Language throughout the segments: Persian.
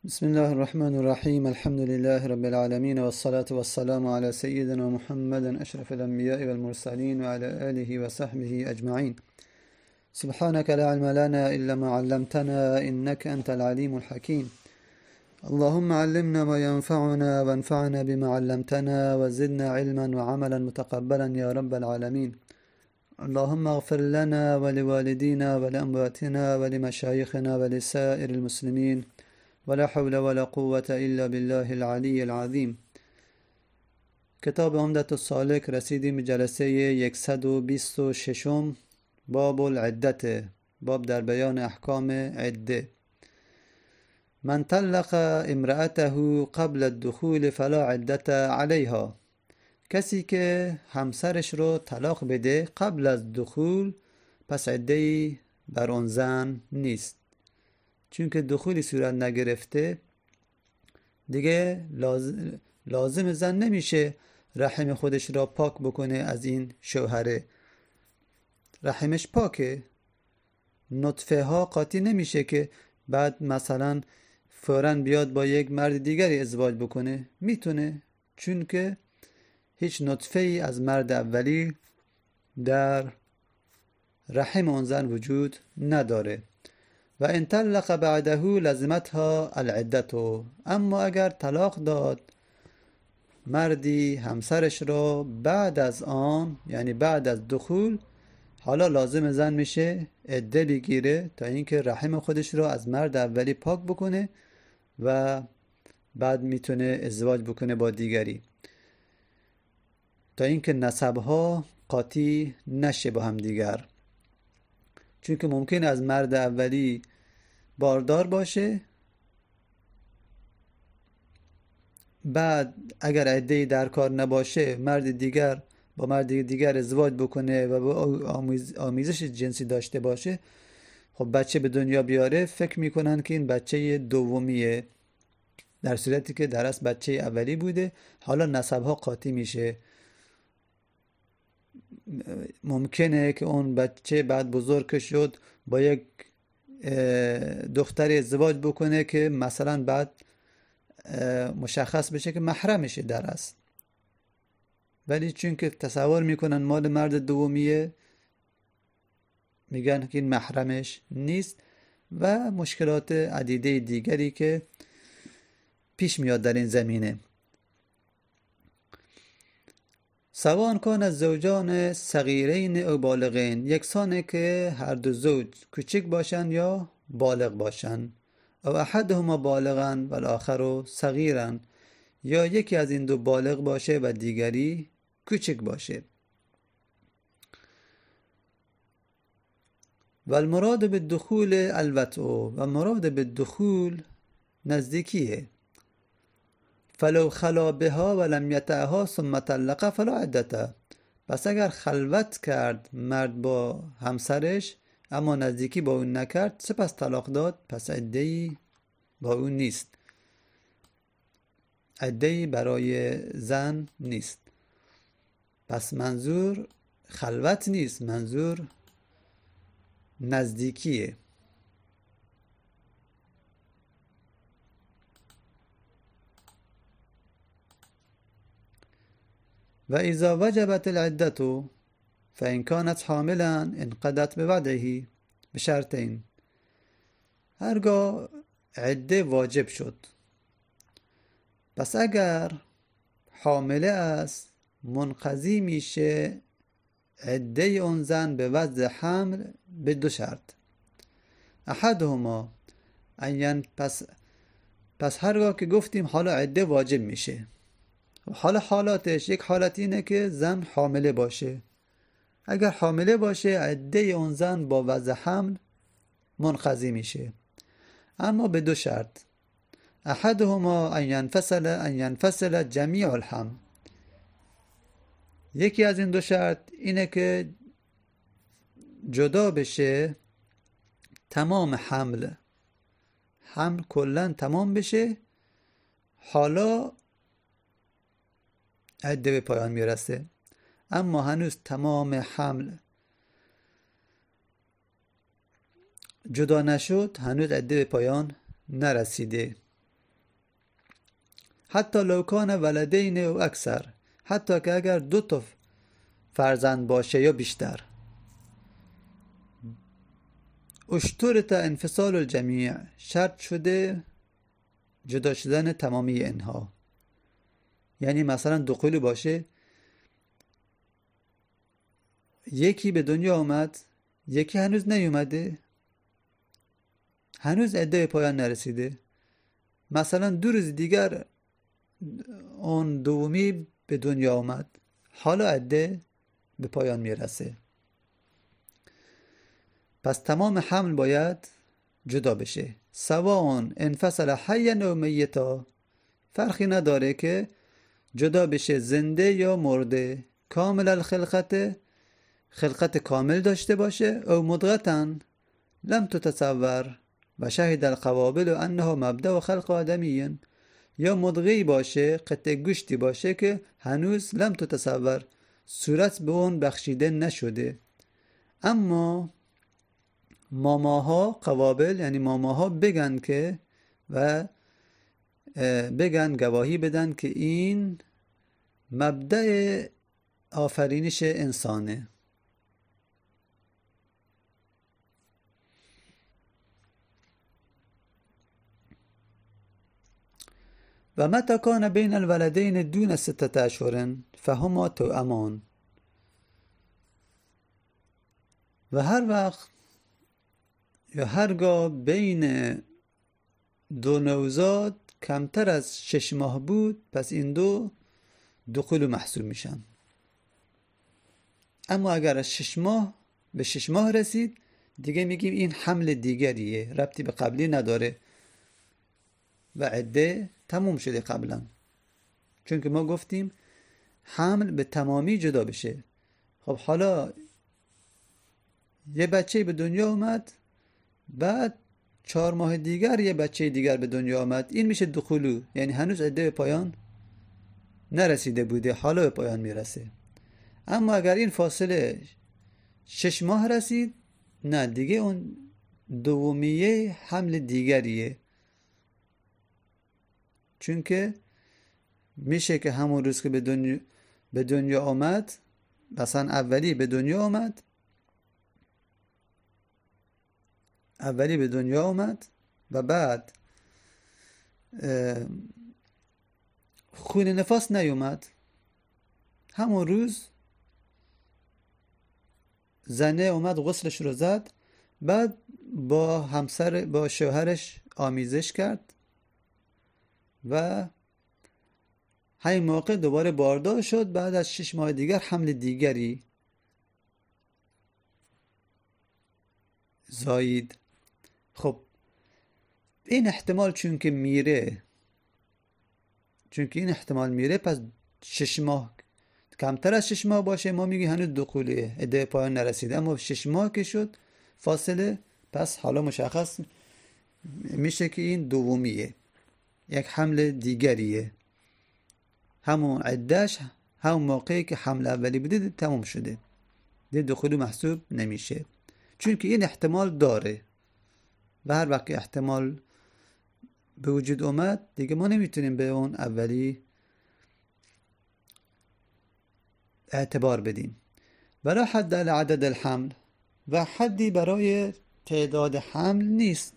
بسم الله الرحمن الرحيم الحمد لله رب العالمين والصلاة والسلام على سيدنا محمد أشرف الأنبياء والمرسلين وعلى آله وصحبه أجمعين. سبحانك لا علم لنا إلا ما علمتنا إنك أنت العليم الحكيم. اللهم علمنا ما ينفعنا وانفعنا بما علمتنا وزدنا علما وعملا متقبلا يا رب العالمين. اللهم اغفر لنا ولوالدينا ولأمواتنا ولمشايخنا ولسائر المسلمين ولا حول ولا قوة إلا بالله العلي العظيم. کتاب عمدة السالک رسیدیم به جلسه 126 باب العدت، باب در بیان احکام عده. من طلق امرأته قبل الدخول فلا عدت علیها، کسی که همسرش رو طلاق بده قبل از دخول پس عده‌ای بر آن زن نیست. چون که دخولی صورت نگرفته دیگه لازم زن نمیشه رحم خودش را پاک بکنه از این شوهره. رحمش پاکه، نطفه ها قاطی نمیشه که بعد مثلا فوراً بیاد با یک مرد دیگری ازدواج بکنه. میتونه، چون که هیچ نطفه ای از مرد اولی در رحم اون زن وجود نداره. و ان طلق بعده لزمتها العدت، اما اگر طلاق داد مردی همسرش را بعد از آن، یعنی بعد از دخول، حالا لازم زن میشه عده بگیره تا اینکه رحم خودش را از مرد اولی پاک بکنه و بعد میتونه ازدواج بکنه با دیگری، تا اینکه نسبها قاطی نشه با هم دیگر. چون که ممکن از مرد اولی باردار باشه، بعد اگر عده‌ای در کار نباشه مرد دیگر با مرد دیگر ازدواج بکنه و با آمیزش جنسی داشته باشه، خب بچه به دنیا بیاره، فکر میکنن که این بچه دومیه، در صورتی که در اصل بچه اولی بوده. حالا نسبها قاطی میشه. ممکنه که اون بچه بعد بزرگ شد با یک دختری ازدواج بکنه که مثلا بعد مشخص بشه که محرمشه در است، ولی چون که تصور میکنن مال مرد دومیه میگن که این محرمش نیست و مشکلات عدیده دیگری که پیش میاد در این زمینه. سواء کان الزوجان صغیرین او بالغین، یکسانه که هر دو زوج کوچک باشن یا بالغ باشن. او احدهما بالغن و الاخر صغیرن، یا یکی از این دو بالغ باشه و دیگری کوچک باشه. و المراد بالدخول الوطء، و مراد بالدخول نزدیکیه. فلو خلا بها ولم یطعها ثم طلق فلا عدته، پس اگر خلوت کرد مرد با همسرش اما نزدیکی با اون نکرد سپس طلاق داد، پس عده‌ای با اون نیست، عده‌ای برای زن نیست. پس منظور خلوت نیست، منظور نزدیکیه. و اذا وجبت العدة فإن كانت حاملا انقضت بوضعه بشرطین، هرگاه عده واجب شد پس اگر حامله است منقضی میشه عده اون زن به وضع حمل به دو شرط. احدهما پس هرگاه که گفتیم حالا عده واجب میشه، حالا حالاتش، یک حالت اینه که زن حامله باشه. اگر حامله باشه عده اون زن با وضع حمل منقضی میشه، اما به دو شرط. احدهما ان ینفصل جمیع الحمل، یکی از این دو شرط اینه که جدا بشه تمام حمل کلن تمام بشه، حالا عده به پایان میرسه، اما هنوز تمام حمل جدا نشد، هنوز عده به پایان نرسیده. حتی لو کان ولدین و اکثر، حتی که اگر 2 تا فرزند باشه یا بیشتر. اشترط انفصال الجمیع، شرط شده جدا شدن تمامی اینها. یعنی مثلا دخول باشه، یکی به دنیا آمد، یکی هنوز نیومده، هنوز عده پایان نرسیده، مثلا 2 روز دیگر اون دومی به دنیا آمد، حالا عده به پایان میرسه. پس تمام حمل باید جدا بشه، سواء انفصل حیا و میتا، فرقی نداره که جدا بشه زنده یا مرده، کامل خلقت کامل داشته باشه، او مدغتا لم تتصور و شهد القوابل انه مبدأ خلق آدمی، یا مدغی باشه، قطع گوشتی باشه که هنوز لم تتصور، صورت به اون بخشیده نشده. اما ماماها قوابل، یعنی ماماها بگن که و بگن گواهی بدن که این مبدأ آفرینش انسانه. و متى كان بين الولدين دون 6 أشهر فهما توأمان. و هر وقت یا هرگاه بین 2 نوزاد کمتر از 6 ماه بود، پس این 2 دخول محسوب میشن. اما اگر از 6 ماه به 6 ماه رسید، دیگه میگیم این حمل دیگریه، ربطی به قبلی نداره و عده تموم شده قبلا. چون که ما گفتیم حمل به تمامی جدا بشه. خب حالا یه بچه به دنیا اومد، بعد 4 ماه دیگر یه بچه دیگر به دنیا آمد، این میشه دخولو، یعنی هنوز عده به پایان نرسیده بوده، حالا به پایان میرسه. اما اگر این فاصله 6 ماه رسید، نه دیگه اون دومیه حمل دیگریه. چون که میشه که همون روز که به دنیا آمد، مثلا اولی به دنیا آمد و بعد خون نفاس نیومد، همون روز زنه اومد غسلش رو زد، بعد با شوهرش آمیزش کرد و همین موقع دوباره باردار شد. بعد از 6 ماه دیگر حمل دیگری زایید. خب این احتمال چون که این احتمال میره، پس 6 ماه کمتر از 6 ماه باشه، ما میگیم هنوز دخولیه، عده پایان نرسیده. اما 6 ماه که شد فاصله، پس حالا مشخص میشه که این دومیه، یک حمل دیگریه، همون عدهش همون موقعی که حمل اولی بوده تموم شده، دیگه دخولی محسوب نمیشه. چون که این احتمال داره و هر وقت احتمال به وجود اومد، دیگه ما نمیتونیم به اون اولی اعتبار بدیم. ولا حد لعدد الحمل، و حدی برای تعداد حمل نیست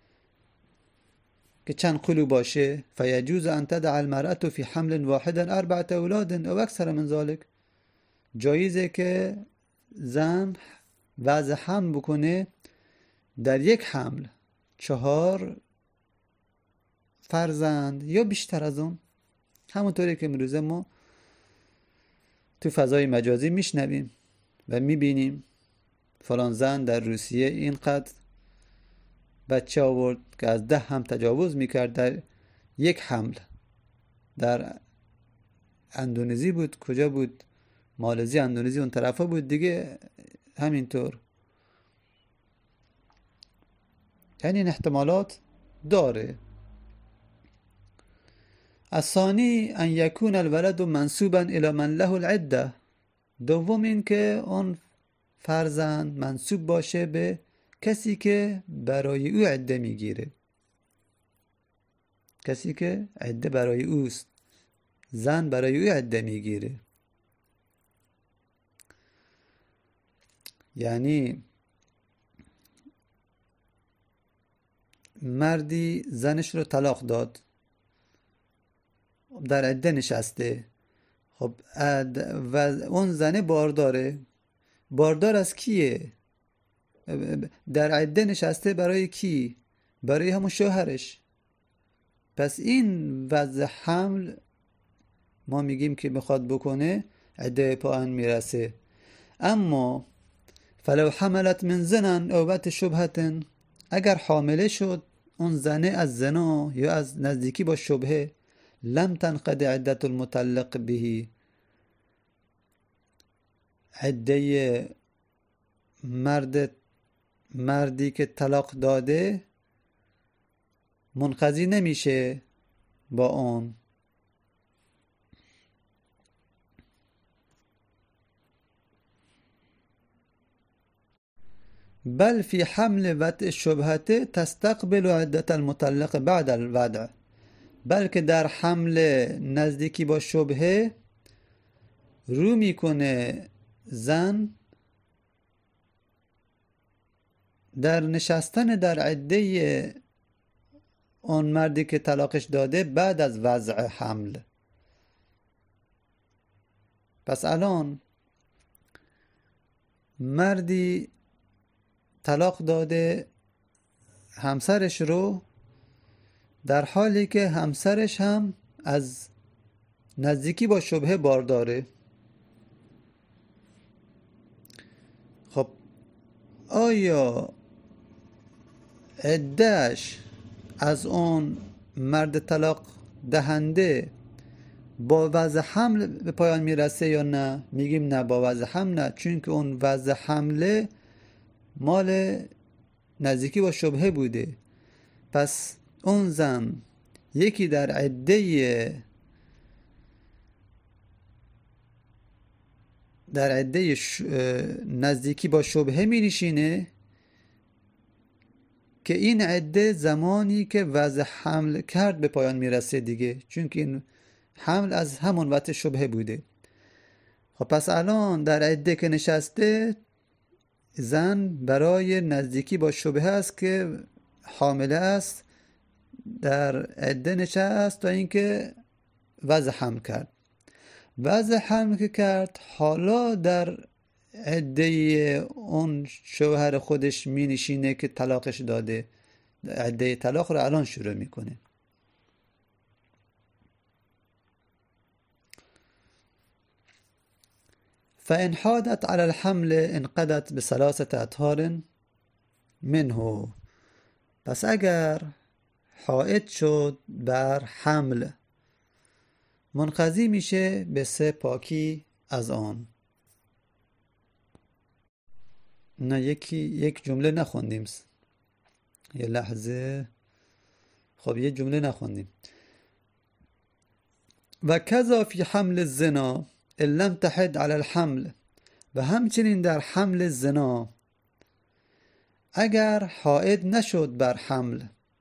که چند قلو باشه. فیجوز ان تدع المرأة فی حمل واحد 4 اولاد او اکثر من ذلك، جایزه که زن وضع حمل بکنه در یک حمل 4 فرزند یا بیشتر از اون. همونطوری که امروزه ما تو فضای مجازی میشنویم و میبینیم فلان زن در روسیه اینقدر بچه آورد که از 10 هم تجاوز میکرد در یک حمل. در اندونزی بود، کجا بود، مالزی، اندونزی، اون طرفا بود دیگه همینطور. یعنی این احتمالات داره. الثانی ان یکون الولد منسوبا الى من له العده، دوم این که اون فرزند منسوب باشه به کسی که برای او عده میگیره. کسی که عده برای اوست، زن برای او عده میگیره. یعنی مردی زنش رو طلاق داد، در عده نشسته، خب و اون زنه بارداره. باردار از کیه؟ در عده نشسته برای کی؟ برای همون شوهرش. پس این وضع حمل ما میگیم که بخواد بکنه عده پایان میرسه. اما فلو حملت من زنن او بت شبهتن، اگر حامله شد اون زنه از زنا یا از نزدیکی با شبهه، لم تنقض عدت المطلق به، عده مردی که طلاق داده منقضی نمیشه با اون. بل في حمل وطء الشبهة تستقبل عدة المطلق بعد الوضع، بلکه در حمل نزدیکی با شبهه رو میکنه زن در نشستن در عده اون مردی که طلاقش داده بعد از وضع حمل. پس الان مردی طلاق داده همسرش رو، در حالی که همسرش هم از نزدیکی با شبهه بارداره. خب آیا عده‌اش از اون مرد طلاق دهنده با وضع حمل به پایان میرسه یا نه؟ میگیم نه، با وضع حمل نه، چون که اون وضع حمله مال نزدیکی با شبهه بوده. پس اون زن یکی در عده نزدیکی با شبهه می نشینه که این عده زمانی که وضع حمل کرد به پایان می رسه دیگه، چون که این حمل از همون وقت شبهه بوده. خب پس الان در عده که نشسته، زن برای نزدیکی با شبهه است که حامله است، در عده نشست تا اینکه وضع حمل کرد. وضع حمل که کرد، حالا در عده اون شوهر خودش می نشینه که طلاقش داده، عده طلاق رو الان شروع میکنه. فإن حادت على الحمل انقضت بثلاثة أطهار منه، پس اگر حائض شد بر حمل، منقضی میشه به 3 پاکی از آن. نه یک جمله نخوندیم، یه لحظه. خب یه جمله نخوندیم. و کذا فی حمل الزنا ان لم تحد علی الحمل، و همچنین در حمل زنا اگر حائض نشد بر حمل.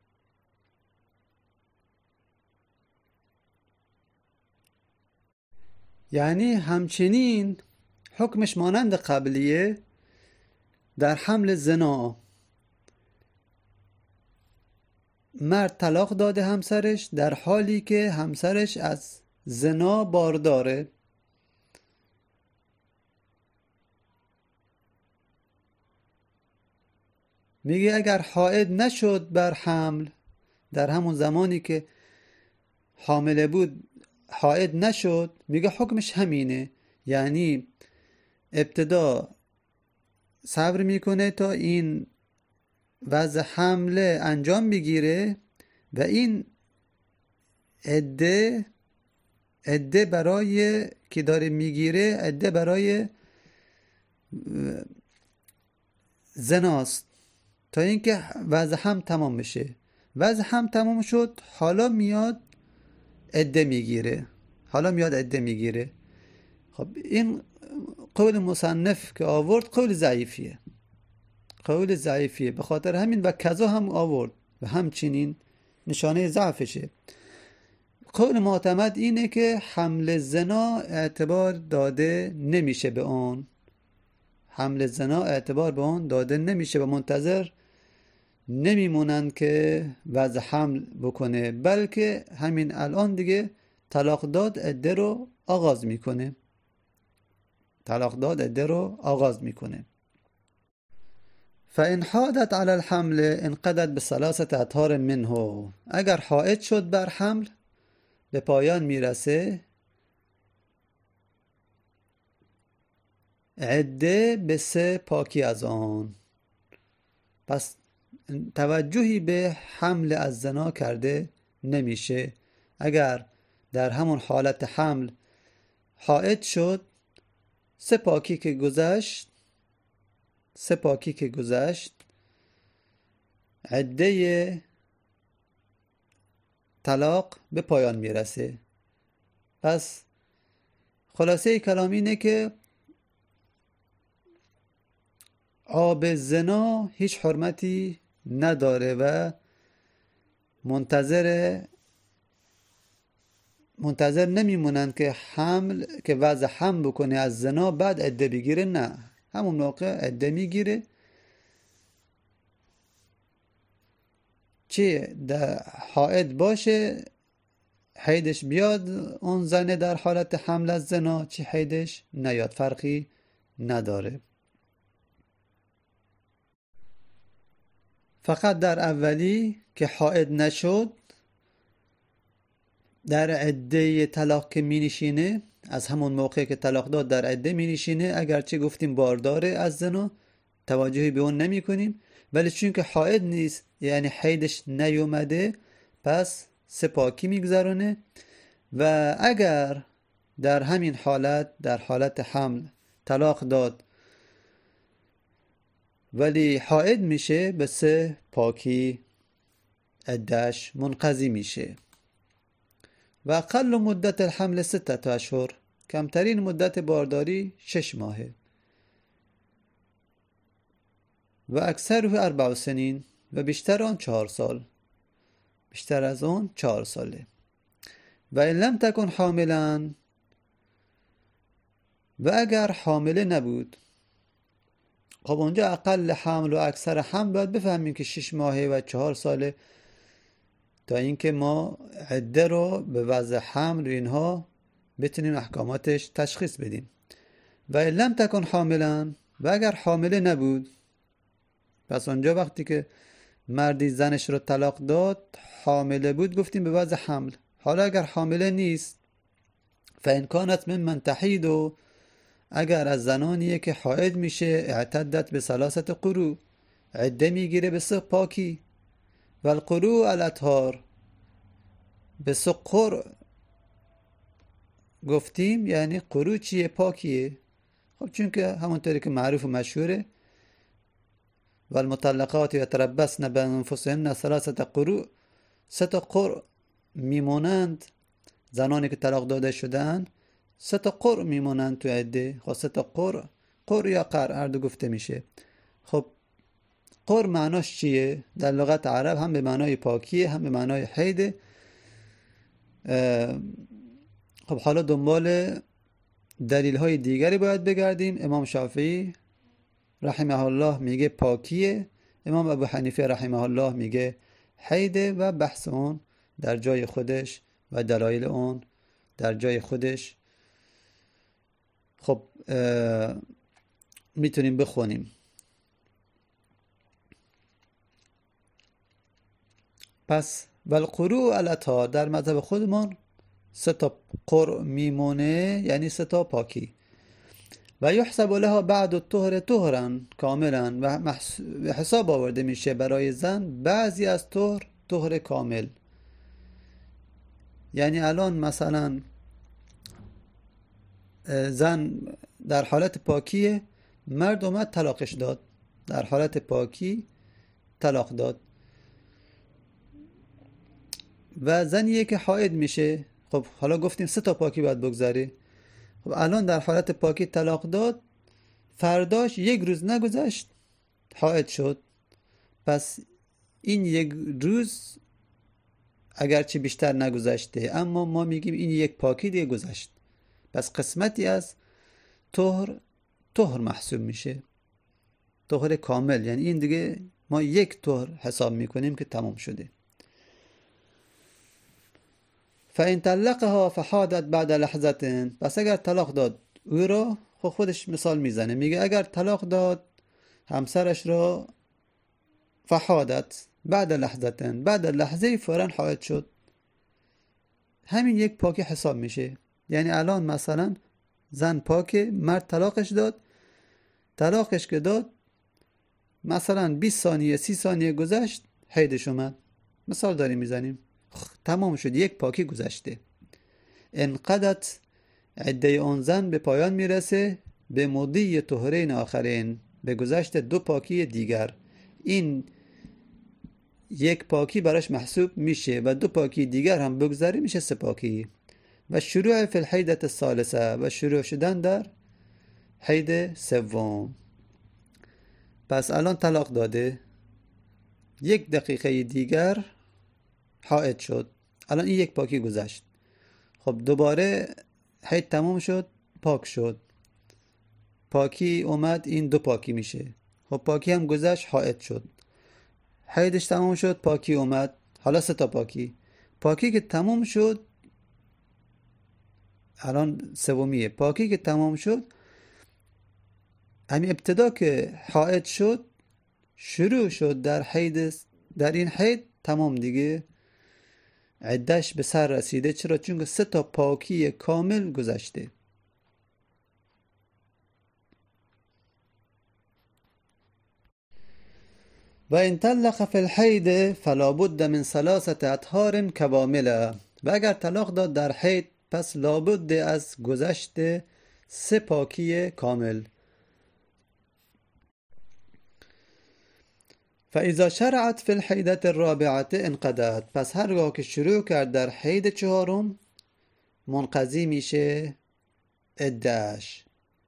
یعنی همچنین حکمش مانند قبلیه. در حمل زنا مرد طلاق داده همسرش در حالی که همسرش از زنا بارداره. میگه اگر حائض نشد بر حمل، در همون زمانی که حامله بود حائض نشد، میگه حکمش همینه. یعنی ابتدا صبر میکنه تا این وضع حمله انجام بگیره و این عده برای که داره میگیره عده برای زناست، تا اینکه وضع هم تمام بشه. وضع هم تمام شد، حالا میاد عده میگیره. خب این قول مصنف که آورد قول ضعیفیه. به خاطر همین و کذا هم آورد و همچنین نشانه ضعفشه. قول معتمد اینه که حمل زنا اعتبار داده نمیشه به اون، حمل زنا اعتبار به اون داده نمیشه و منتظر نمیمونن که وضع حمل بکنه، بلکه همین الان دیگه طلاق داد عده رو آغاز میکنه. طلاق داد عده رو آغاز میکنه. فإن حادت على الحمل انقضت بثلاثة أطهار منه. اگر حائض شد بر حمل به پایان میرسه عده به 3 پاکی از آن. پس توجهی به حمل از زنا کرده نمیشه. اگر در همون حالت حمل حائض شد 3 پاکی که گذشت، 3 پاکی که گذشت عده طلاق به پایان میرسه. پس خلاصه کلام اینه که آب زنا هیچ حرمتی نداره و منتظر نمیمونن که وضع حمل بکنه از زنا بعد عده بگیره. نه، همون موقع عده میگیره. چه در حائض باشه حیدش بیاد اون زنه در حالت حمل از زنا، چه حیدش نیاد، فرقی نداره. فقط در اولی که حائض نشد در عده طلاق که می نشینه، از همون موقع که طلاق داد در عده می نشینه، اگرچه گفتیم بارداره از زنا توجهی به اون نمی کنیم، ولی چون که حائض نیست یعنی حیدش نیومده پس 3 پاکی می گذرونه و اگر در همین حالت در حالت حمل طلاق داد ولی حائض میشه به 3 پاکی عده‌اش منقضی میشه. و اقل مدت الحمل 6 اشهر، کمترین مدت بارداری 6 ماهه. و اکثره 4 سنین، و بیشتر آن 4 سال، بیشتر از اون 4 ساله. و ان لم تکن حاملا، و اگر حامله نبود. خب اونجا اقل حمل و اکثر حمل باید بفهمیم که 6 ماهه و 4 ساله تا اینکه ما عده رو به وضع حمل و اینها بتونیم احکاماتش تشخیص بدیم. و ان لم تکن حاملا، و اگر حامله نبود، پس اونجا وقتی که مردی زنش رو طلاق داد حامله بود گفتیم به وضع حمل. حالا اگر حامله نیست فإن کانت ممن تحید، و اگر از زنانیه که حائض میشه اعتدت به 3 قروء، عده میگیره به 3 پاکی. و القروء الاطهار، به 3 قرء گفتیم یعنی قروء چیه؟ پاکیه. خب چون که همونطوری که معروف و مشهوره و المطلقات یتربصن بانفسهن 3 قروء، 3 قرء میمونند زنانی که طلاق داده شدن، 3 قرء میمونند تو عده. خب 3 قرء یا قرء هر دو گفته میشه. خب قرء معناش چیه؟ در لغت عرب هم به معنای پاکیه هم به معنای حیده. خب حالا دنبال دلیل های دیگری باید بگردیم. امام شافعی رحمه الله میگه پاکیه، امام ابو حنیفه رحمه الله میگه حیده، و بحث اون در جای خودش و دلایل اون در جای خودش. خب میتونیم بخونیم. پس والقروء الاطهار در مذهب خودمان 3 قرء میمونه یعنی 3 پاکی. و یحسب لها بعد الطهر طهرا کاملا، و حساب آورده میشه برای زن بعضی از طهر کامل. یعنی الان مثلا زن در حالت پاکیه، مرد اومد طلاقش داد، در حالت پاکی طلاق داد، و زنیه که حائض میشه. خب حالا گفتیم 3 پاکی باید بگذره. خب الان در حالت پاکی طلاق داد، فرداش 1 روز نگذشت حائض شد. پس این 1 روز اگرچه بیشتر نگذشته، اما ما میگیم این یک پاکی دیگه گذشت. پس قسمتی از طهر محسوب میشه، طهر کامل. یعنی این دیگه ما یک طهر حساب میکنیم که تمام شده. فإن طلقها فحادت بعد لحظة، پس اگر طلاق داد او را، خودش مثال میزنه، میگه اگر طلاق داد همسرش را، فحادت بعد لحظة، بعد لحظه فوراً حائض شد، همین یک پاکی حساب میشه. یعنی الان مثلا زن پاکه، مرد طلاقش داد، طلاقش که داد مثلا 20 ثانیه 30 ثانیه گذشت حیضش اومد، مثال داریم میزنیم، تمام شد، یک پاکی گذشته. انقدت عده اون زن به پایان میرسه به مضی طهرین آخرین، به گذشت دو پاکی دیگر. این یک پاکی براش محسوب میشه و دو پاکی دیگر هم بگذاره میشه سه پاکی. و شروع فی الحیدت الثالثه، و شروع شدن در حید سوم. پس الان طلاق داده، یک دقیقه دیگر حائض شد، الان این یک پاکی گذشت. خب دوباره حید تموم شد، پاک شد، پاکی اومد، این دو پاکی میشه. خب پاکی هم گذشت، حائض شد، حیدش تموم شد، پاکی اومد، حالا سه تا پاکی. پاکی که تموم شد، الان سومیه، پاکی که تمام شد، همین ابتدا که حائض شد شروع شد در حید، در این حید تمام دیگه عدش به سر رسیده. چرا؟ چون که سه تا پاکی کامل گذشته. و ان طلق فی الحید فلا بد من ثلاثه اطهار کوامله، و اگر طلاق داد در حید، پس لابد از گذشت سه پاکی کامل. فاذا شرعت فی الحیدة الرابعه انقضت، پس هرگاه که شروع کرد در حید چهارم منقضی میشه عده‌اش.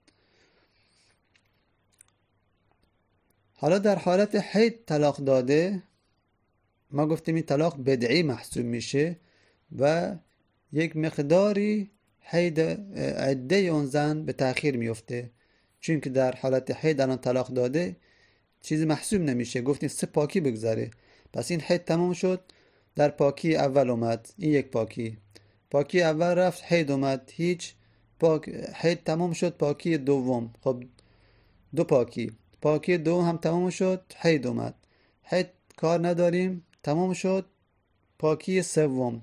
حالا در حالت حید طلاق داده، ما گفتیم این طلاق بدعی محسوب میشه و یک مقداری حید عده اون زن به تأخیر میفته، چون که در حالت حید الان طلاق داده چیزی محسوب نمیشه، گفتیم سه پاکی بگذاره. پس این حید تمام شد، در پاکی اول اومد، این یک پاکی، پاکی اول رفت، حید اومد، هیچ، حید تمام شد، پاکی دوم، خب دو پاکی، پاکی دوم هم تمام شد، حید اومد، حید کار نداریم، تمام شد، پاکی سوم،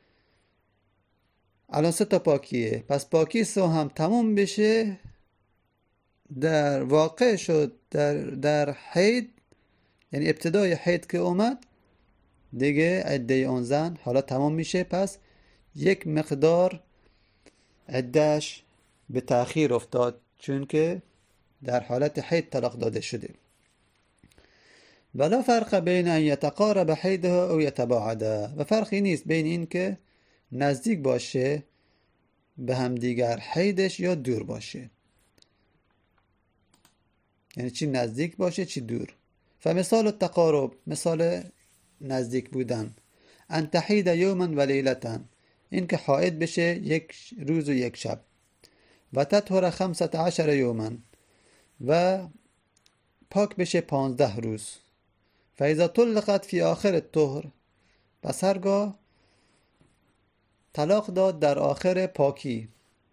الان سه تا پاکیه. پس پاکی سه هم تمام بشه، در واقع شد در حید، یعنی ابتدای حید که اومد دیگه عده اون زن حالا تمام میشه. پس یک مقدار عدهش به تأخیر افتاد، چون که در حالت حید طلاق داده شده. ولا فرق بین ان یتقارب حیدها او یتباعده، و فرقی نیست بین این که نزدیک باشه به هم دیگر حیدش یا دور باشه، یعنی چی نزدیک باشه چی دور. فمثال التقارب، مثال نزدیک بودن، ان تحید یوما و لیلتا، این که حائد بشه یک روز و یک شب، و تطهر 15 یوما، و پاک بشه 15 روز. فاذا طلقت فی آخر الطهر، پس هرگاه طلاق داد در آخر پاکی،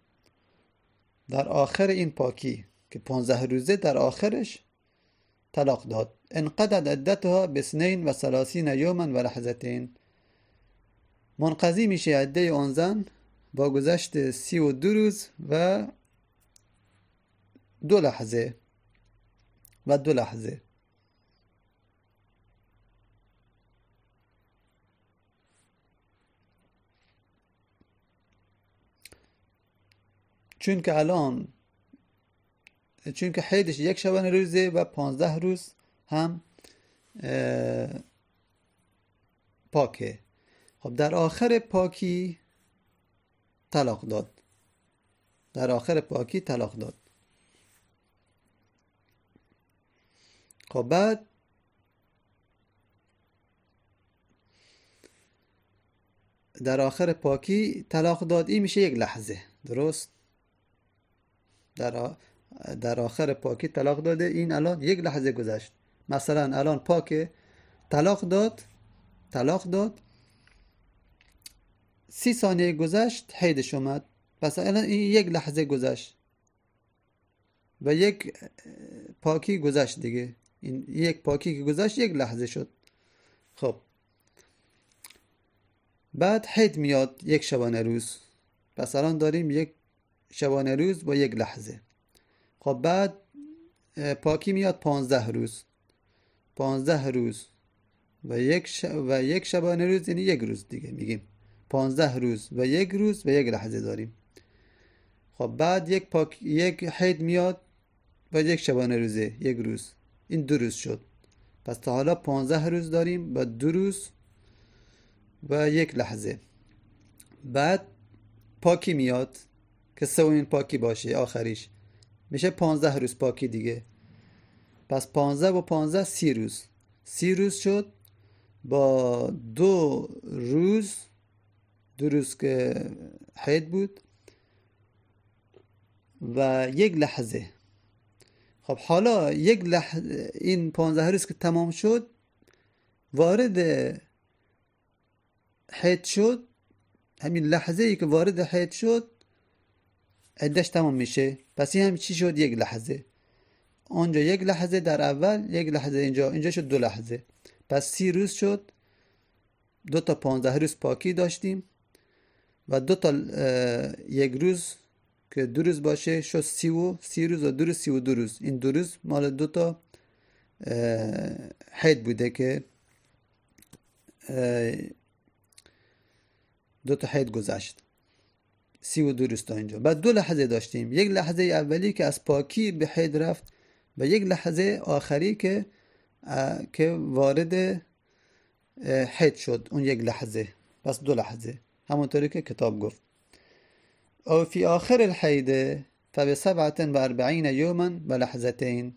در آخر این پاکی که 15 روزه در آخرش طلاق داد، انقضت عدتها ب32 یوما و لحظتین، منقضی میشه عده اون زن با گذشت 32 روز و 2 لحظه و 2 لحظه. چون که حیدش یک شبانه روزه و 15 روز هم پاکه. خب در آخر پاکی طلاق داد، در آخر پاکی طلاق داد. خب بعد در آخر پاکی طلاق داد، این میشه یک لحظه. درست؟ در آخر پاکی طلاق داده، این الان یک لحظه گذشت. مثلا الان پاک طلاق داد 30 ثانیه گذشت حیدش اومد، پس الان این یک لحظه گذشت و یک پاکی گذشت دیگه. این یک پاکی که گذشت یک لحظه شد. خب بعد حید میاد یک شبانه روز، پس الان داریم یک شبانه روز با یک لحظه. خب بعد پاکی میاد 15 روز، 15 روز و یک شبانه روز، یعنی یک روز دیگه. میگیم 15 روز و یک روز و یک لحظه داریم. خب بعد یک حید میاد و یک شبانه روزه، یک روز، این 2 روز شد. پس تا حالا 15 روز داریم با 2 روز و یک لحظه. بعد پاکی میاد که سومین پاکی باشه، آخریش میشه 15 روز پاکی دیگه. پس 15 و 15 30 روز، 30 روز شد با 2 روز، 2 روز که حید بود و یک لحظه. خب حالا یک لحظه، این 15 روز که تمام شد وارد حید شد، همین لحظه ای که وارد حید شد عدش تمام میشه. پس این هم چی شد؟ یک لحظه. اونجا یک لحظه در اول، یک لحظه اینجا شد 2 لحظه. پس 30 روز شد. 2 تا 15 روز پاکی داشتیم و 2 تا یک روز که 2 روز باشه شد 30 روز و 2 روز 32 روز. این 2 روز مال 2 تا حید بوده که 2 تا حید گذشت، 32 روز تا اینجا. بعد 2 لحظه داشتیم، یک لحظه اولی که از پاکی به حید رفت و یک لحظه آخری که وارد حید شد، اون یک لحظه. پس 2 لحظه، همونطوری که کتاب گفت. او فی آخر الحید فب47 یوما و لحظتین،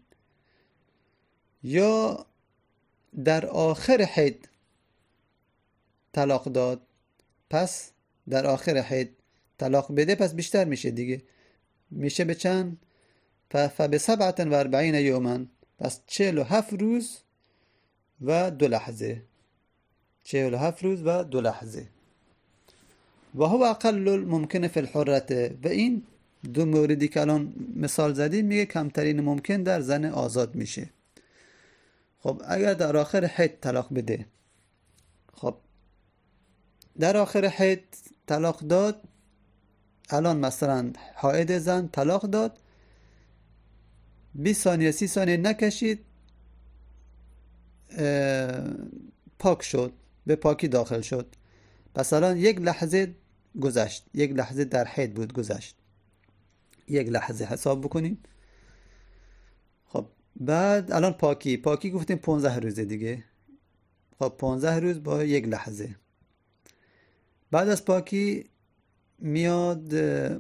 یا در آخر حید طلاق داد، پس در آخر حید طلاق بده، پس بیشتر میشه دیگه. میشه به چند؟ فب47 یوما، پس 47 روز و 2 لحظه. 47 روز و 2 لحظه. و هو اقل الممکن فی الحرته، و این 2 موردی که الان مثال زدیم میگه کمترین ممکن در زن آزاد میشه. خب اگر در آخر حید طلاق بده، خب در آخر حید طلاق داد، الان مثلا حائض زن طلاق داد، 20 ثانیه 30 ثانیه نکشید پاک شد، به پاکی داخل شد. پس الان یک لحظه گذشت، یک لحظه در حید بود گذشت، یک لحظه حساب بکنیم. خب بعد الان پاکی گفتیم 15 روزه دیگه. خب 15 روز با یک لحظه. بعد از پاکی میاد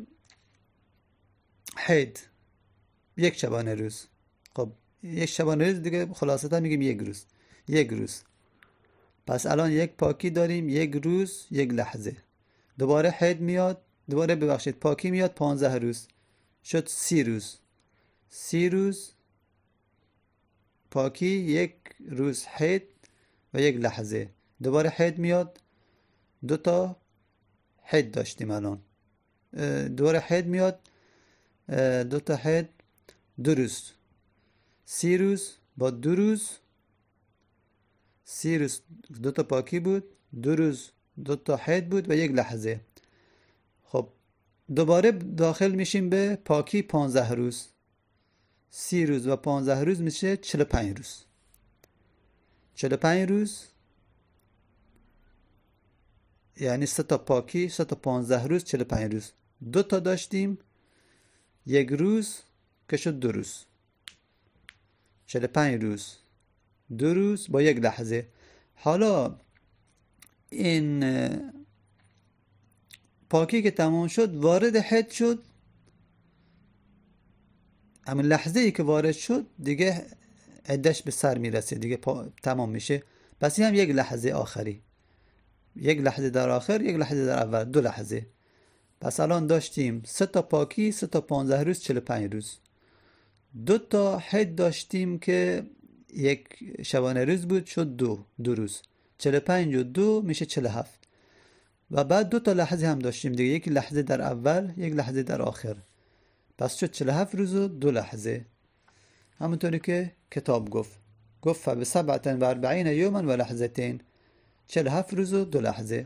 حید، یک شبانه روز. خب یک شبانه روز دیگه خلاصتا میگیم یک روز. پس الان یک پاکی داریم، یک روز، یک لحظه. دوباره حید میاد، پاکی میاد 15 روز، شد 30 روز. 30 روز پاکی، یک روز حید و یک لحظه. دوباره حید میاد، 2 تا حید داشتیم الان. دوباره حید میاد، 2 تا حید، 2 روز. 30 روز با 2 روز، 30 روز 2 تا پاکی بود، 2 روز 2 تا حید بود و یک لحظه. خب دوباره داخل میشیم به پاکی 15 روز. 30 روز و 15 روز میشه 45 روز. 45 روز یعنی 3 تا پاکی، 3 تا 15 روز، 45 روز. 2 تا داشتیم، یک روز که شد 2 روز. 45 روز، 2 روز با یک لحظه. حالا این پاکی که تمام شد، وارد حید شد. همین لحظه ای که وارد شد دیگه عدش به سر میرسه دیگه، تمام میشه. پس این هم یک لحظه آخری. یک لحظه در آخر، یک لحظه در اول، 2 لحظه. پس الان داشتیم 3 تا پاکی، 3 تا 15 روز، 45 روز. 2 تا حد داشتیم که یک شبانه روز بود، شد 2 روز. 45 و 2 میشه 47. و بعد 2 تا لحظه هم داشتیم دیگه، یک لحظه در اول، یک لحظه در آخر. پس شد 47 روز و 2 لحظه. همونطوری که کتاب گفت فبسبعة و 40 یوما و لحظتین، 47 روز و 2 لحظه.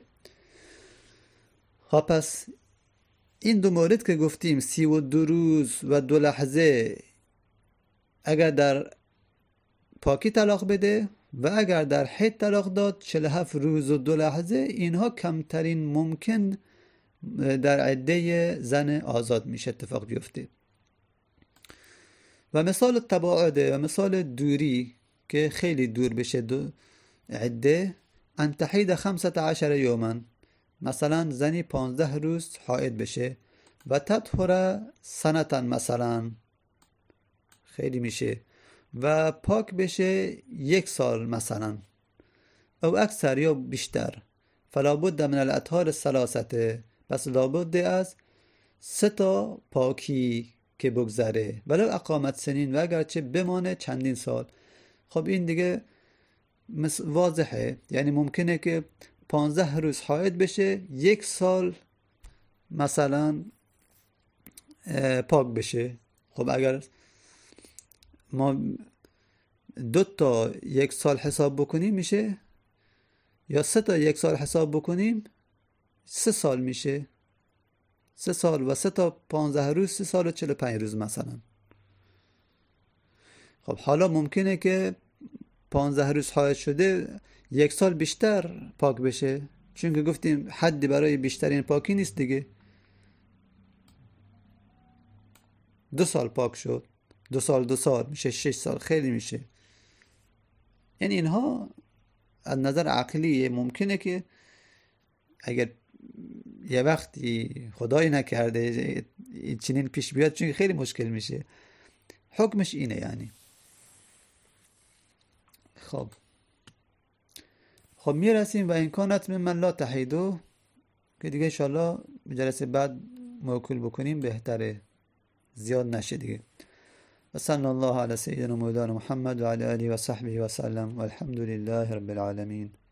خب پس این 2 مورد که گفتیم 32 روز و 2 لحظه، اگر در پاکی طلاق بده و اگر در حید طلاق داد 47 روز و 2 لحظه، اینها کمترین ممکن در عده زن آزاد میشه اتفاق بیفته. و مثال تباعده و مثال دوری که خیلی دور بشه عده، ان تحید 15 یوما، مثلا زنی 15 روز حائض بشه و تطهر سنتا، مثلا خیلی میشه، و پاک بشه 1 سال مثلا، او اکثر یا بیشتر، فلا بد من الاطهار الثلاثه، پس لابد از 3 تا پاکی که بگذره، ولو اقامت سنین، و اگرچه بمانه چندین سال. خب این دیگه واضحه، یعنی ممکنه که 15 روز حائض بشه، 1 سال مثلا پاک بشه. خب اگر ما 2 تا 1 سال حساب بکنیم میشه، یا 3 تا 1 سال حساب بکنیم 3 سال میشه. 3 سال و 3 تا 15 روز، 3 سال و 45 روز مثلا. خب حالا ممکنه که 15 روز حائض شده 1 سال بیشتر پاک بشه، چون که گفتیم حدی برای بیشترین پاکی نیست دیگه. 2 سال پاک شد، 2 سال میشه 6 سال، خیلی میشه. یعنی اینها از نظر عقلی ممکنه که اگر یه وقتی خدایی نکرده چنین پیش بیاد، چون خیلی مشکل میشه. حکمش اینه یعنی. خب میرسیم و امکانات من لا تحیدو که دیگه انشالله جلسه بعد موکول بکنیم بهتره، زیاد نشه دیگه. و صلی الله علی سیدنا مولانا محمد و علی آله و صحبه و سلم و الحمد لله رب العالمین.